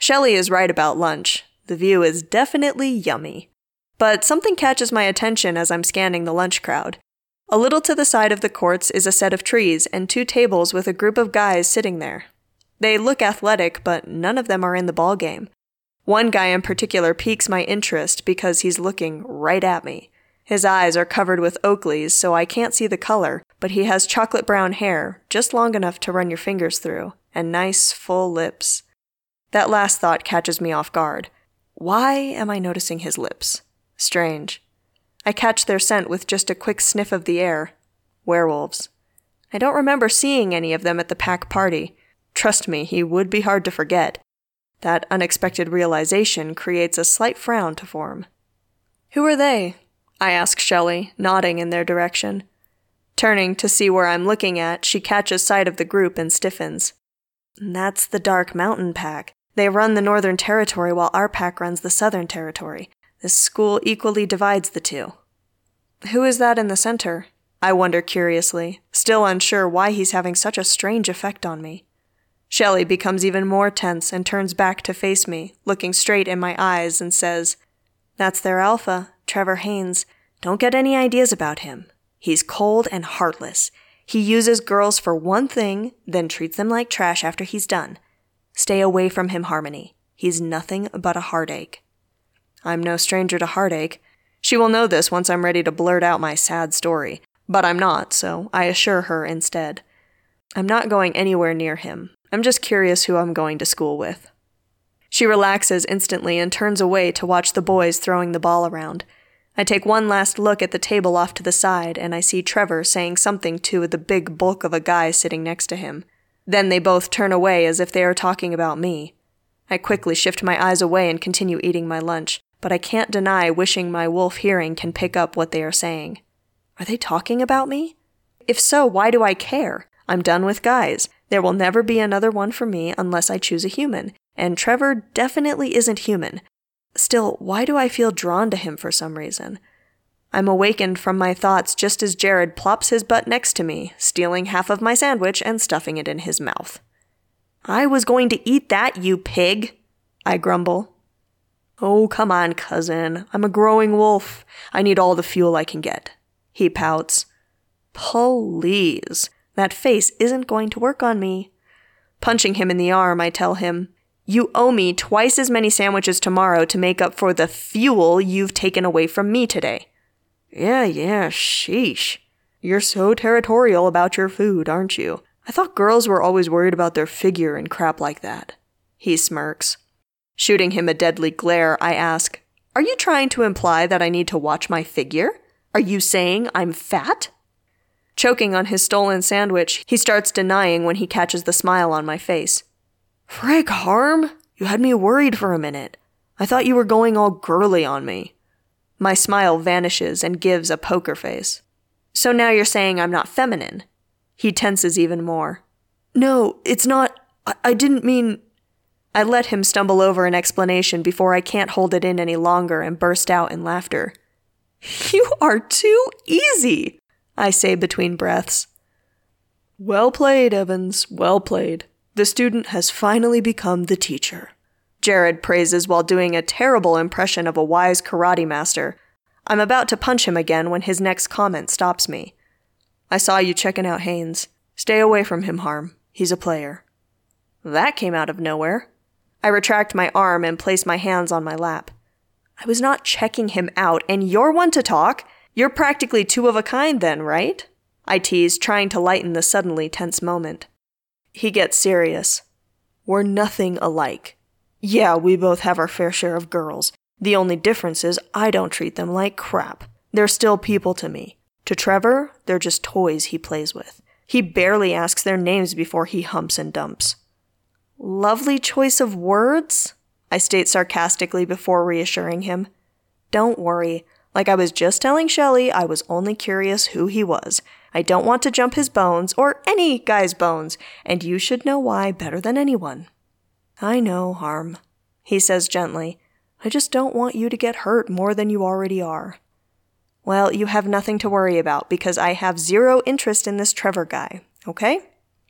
Shelley is right about lunch. The view is definitely yummy. But something catches my attention as I'm scanning the lunch crowd. A little to the side of the courts is a set of trees and 2 tables with a group of guys sitting there. They look athletic, but none of them are in the ball game. One guy in particular piques my interest because he's looking right at me. His eyes are covered with Oakleys, so I can't see the color, but he has chocolate brown hair, just long enough to run your fingers through, and nice, full lips. That last thought catches me off guard. Why am I noticing his lips? Strange. I catch their scent with just a quick sniff of the air. Werewolves. I don't remember seeing any of them at the pack party. Trust me, he would be hard to forget. That unexpected realization creates a slight frown to form. Who are they? I ask Shelley, nodding in their direction. Turning to see where I'm looking at, she catches sight of the group and stiffens. That's the Dark Mountain Pack. They run the Northern Territory while our pack runs the Southern Territory. This school equally divides the two. Who is that in the center? I wonder curiously, still unsure why he's having such a strange effect on me. Shelley becomes even more tense and turns back to face me, looking straight in my eyes, and says, "That's their alpha, Trevor Haynes. Don't get any ideas about him. He's cold and heartless. He uses girls for one thing, then treats them like trash after he's done. Stay away from him, Harmony. He's nothing but a heartache." I'm no stranger to heartache. She will know this once I'm ready to blurt out my sad story, but I'm not, so I assure her instead. I'm not going anywhere near him. I'm just curious who I'm going to school with. She relaxes instantly and turns away to watch the boys throwing the ball around. I take one last look at the table off to the side, and I see Trevor saying something to the big bulk of a guy sitting next to him. Then they both turn away as if they are talking about me. I quickly shift my eyes away and continue eating my lunch, but I can't deny wishing my wolf hearing can pick up what they are saying. Are they talking about me? If so, why do I care? I'm done with guys. There will never be another one for me unless I choose a human, and Trevor definitely isn't human. Still, why do I feel drawn to him for some reason? I'm awakened from my thoughts just as Jared plops his butt next to me, stealing half of my sandwich and stuffing it in his mouth. "I was going to eat that, you pig," I grumble. "Oh, come on, cousin. I'm a growing wolf. I need all the fuel I can get," he pouts. Please. That face isn't going to work on me. Punching him in the arm, I tell him, "You owe me twice as many sandwiches tomorrow to make up for the fuel you've taken away from me today." Yeah, sheesh. You're so territorial about your food, aren't you? I thought girls were always worried about their figure and crap like that. He smirks. Shooting him a deadly glare, I ask, "Are you trying to imply that I need to watch my figure? Are you saying I'm fat?" Choking on his stolen sandwich, he starts denying when he catches the smile on my face. "Frick, Harm! You had me worried for a minute. I thought you were going all girly on me." My smile vanishes and gives a poker face. "So now you're saying I'm not feminine?" He tenses even more. "No, it's not. I didn't mean..." I let him stumble over an explanation before I can't hold it in any longer and burst out in laughter. "You are too easy," I say between breaths. "Well played, Evans, well played. The student has finally become the teacher," Jared praises while doing a terrible impression of a wise karate master. I'm about to punch him again when his next comment stops me. "I saw you checking out Haynes. Stay away from him, Harm. He's a player." That came out of nowhere. I retract my arm and place my hands on my lap. I was not checking him out, and you're one to talk. You're practically two of a kind then, right? I tease, trying to lighten the suddenly tense moment. He gets serious. "We're nothing alike. Yeah, we both have our fair share of girls. The only difference is I don't treat them like crap. They're still people to me. To Trevor, they're just toys he plays with. He barely asks their names before he humps and dumps." Lovely choice of words, I state sarcastically before reassuring him. "Don't worry. Like I was just telling Shelley, I was only curious who he was. I don't want to jump his bones, or any guy's bones, and you should know why better than anyone." "I know, Harm," he says gently. "I just don't want you to get hurt more than you already are." "Well, you have nothing to worry about, because I have zero interest in this Trevor guy, okay?